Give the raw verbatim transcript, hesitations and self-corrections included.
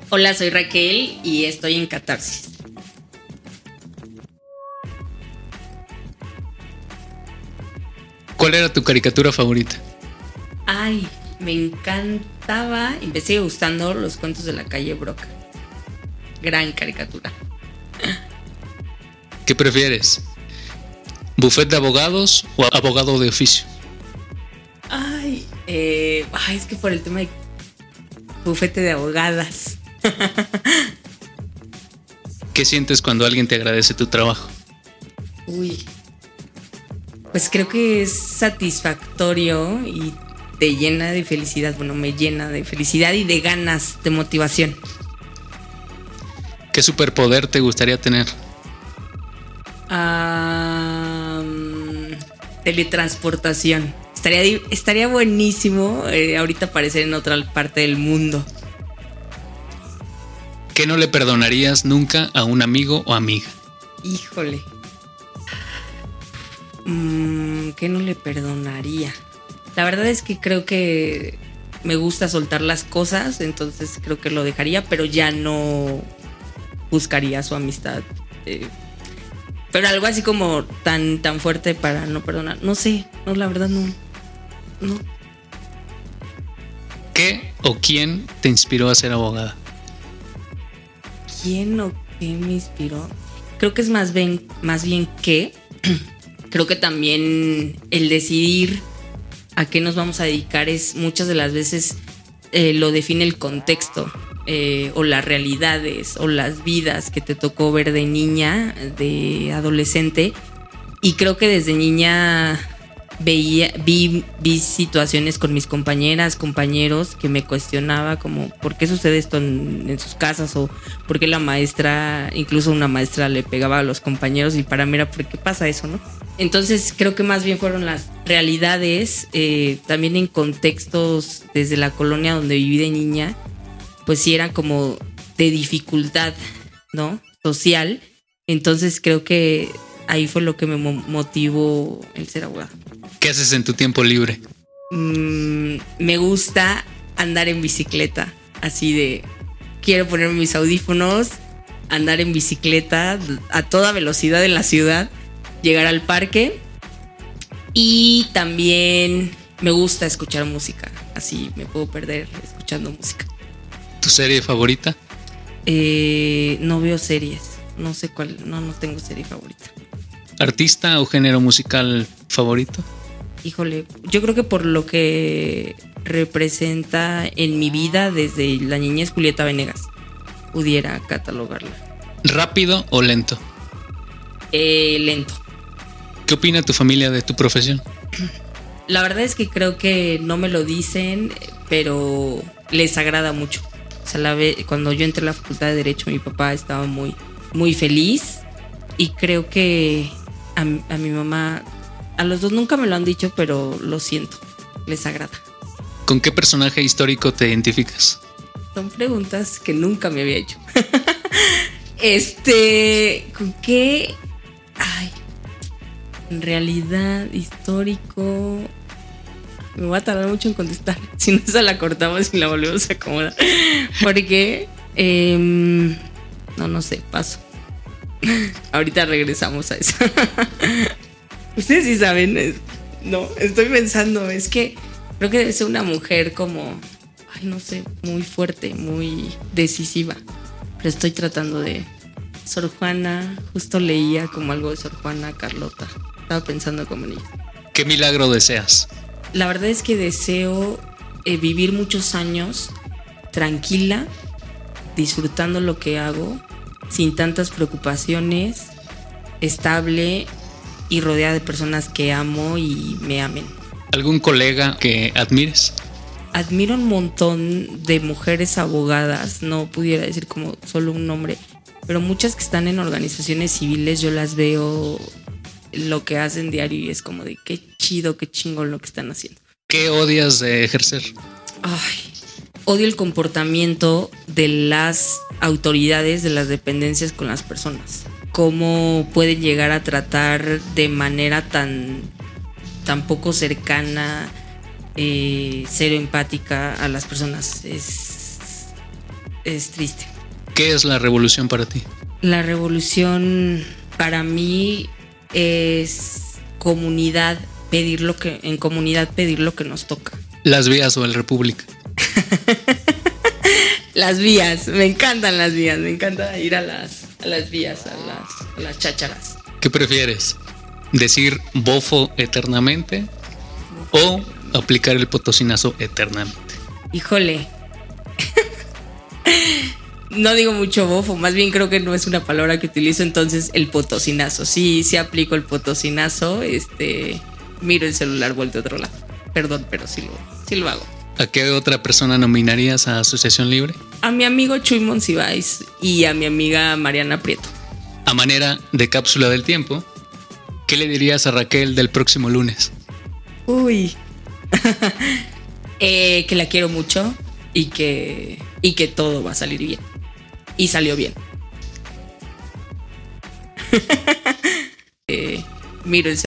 Hola, soy Raquel y estoy en Catarsis. ¿Cuál era tu caricatura favorita? Ay, me encantaba y me sigue gustando Los Cuentos de la Calle Broca. Gran caricatura. ¿Qué prefieres? ¿Buffet de abogados o abogado de oficio? Ay, eh, ay, es que por el tema de bufete de abogadas. ¿Qué sientes cuando alguien te agradece tu trabajo? Uy, pues creo que es satisfactorio y te llena de felicidad. Bueno, me llena de felicidad y de ganas, de motivación. ¿Qué superpoder te gustaría tener? Um, teletransportación. Estaría, estaría buenísimo eh, ahorita aparecer en otra parte del mundo. ¿Qué no le perdonarías nunca a un amigo o amiga? Híjole. Mm, ¿Qué no le perdonaría? La verdad es que creo que me gusta soltar las cosas, entonces creo que lo dejaría, pero ya no buscaría su amistad. Eh, pero algo así como tan, tan fuerte para no perdonar. No sé, no, la verdad no. No. ¿Qué o quién te inspiró a ser abogada? ¿Quién o qué me inspiró? Creo que es más bien, más bien que creo que también el decidir a qué nos vamos a dedicar es muchas de las veces eh, lo define el contexto eh, o las realidades o las vidas que te tocó ver de niña, de adolescente. Y creo que desde niña veía, vi, vi situaciones con mis compañeras, compañeros que me cuestionaba como ¿por qué sucede esto en, en sus casas? O ¿por qué la maestra, incluso una maestra le pegaba a los compañeros? Y para mí era ¿por qué pasa eso, no? Entonces creo que más bien fueron las realidades, eh, también en contextos desde la colonia donde viví de niña, pues sí eran como de dificultad, ¿no? Social. Entonces creo que ahí fue lo que me motivó el ser abogado. ¿Qué haces en tu tiempo libre? Mm, me gusta andar en bicicleta, así de quiero ponerme mis audífonos, andar en bicicleta a toda velocidad en la ciudad, llegar al parque. Y también me gusta escuchar música, así me puedo perder escuchando música. ¿Tu serie favorita? Eh, no veo series, no sé cuál, no, no tengo serie favorita. ¿Artista o género musical favorito? Híjole, yo creo que por lo que representa en mi vida desde la niñez, Julieta Venegas, pudiera catalogarla. ¿Rápido o lento? Eh, lento. ¿Qué opina tu familia de tu profesión? La verdad es que creo que no me lo dicen, pero les agrada mucho. O sea, la ve, cuando yo entré a la facultad de Derecho, mi papá estaba muy, muy feliz. Y creo que a, a mi mamá, a los dos nunca me lo han dicho, pero lo siento, les agrada. ¿Con qué personaje histórico te identificas? Son preguntas que nunca me había hecho. Este, ¿con qué? Ay, en realidad, histórico. Me voy a tardar mucho en contestar. Si no, esa la cortamos y la volvemos a acomodar. Porque, eh, no, no sé, paso. Ahorita regresamos a eso. Ustedes sí saben. No, estoy pensando. Es que creo que debe ser una mujer como, ay, no sé, muy fuerte, muy decisiva. Pero estoy tratando de... Sor Juana, justo leía como algo de Sor Juana Carlota. Estaba pensando como en ella. ¿Qué milagro deseas? La verdad es que deseo eh, vivir muchos años tranquila, disfrutando lo que hago, sin tantas preocupaciones, estable y rodeada de personas que amo y me amen. ¿Algún colega que admires? Admiro un montón de mujeres abogadas, no pudiera decir como solo un nombre, pero muchas que están en organizaciones civiles yo las veo lo que hacen diario y es como de qué chido, qué chingón lo que están haciendo. ¿Qué odias de ejercer? Ay, odio el comportamiento de las autoridades, de las dependencias con las personas. Cómo pueden llegar a tratar de manera tan, tan poco cercana, eh, cero empática a las personas. Es, es triste. ¿Qué es la revolución para ti? La revolución para mí es comunidad, pedir lo que, en comunidad pedir lo que nos toca. ¿Las vías o el República? Las vías, me encantan las vías, me encanta ir a las, a las vías, a las, a las chácharas. ¿Qué prefieres? ¿Decir bofo eternamente o aplicar el potosinazo eternamente? Híjole. No digo mucho bofo, más bien creo que no es una palabra que utilizo, entonces el potosinazo. Sí, sí aplico el potosinazo, este, miro el celular, vuelto a otro lado. Perdón, pero sí lo, sí lo hago. ¿A qué otra persona nominarías a Asociación Libre? A mi amigo Chuy Monsiváis y a mi amiga Mariana Prieto. A manera de cápsula del tiempo, ¿qué le dirías a Raquel del próximo lunes? Uy. eh, que la quiero mucho y que, y que todo va a salir bien. Y salió bien. eh, miro el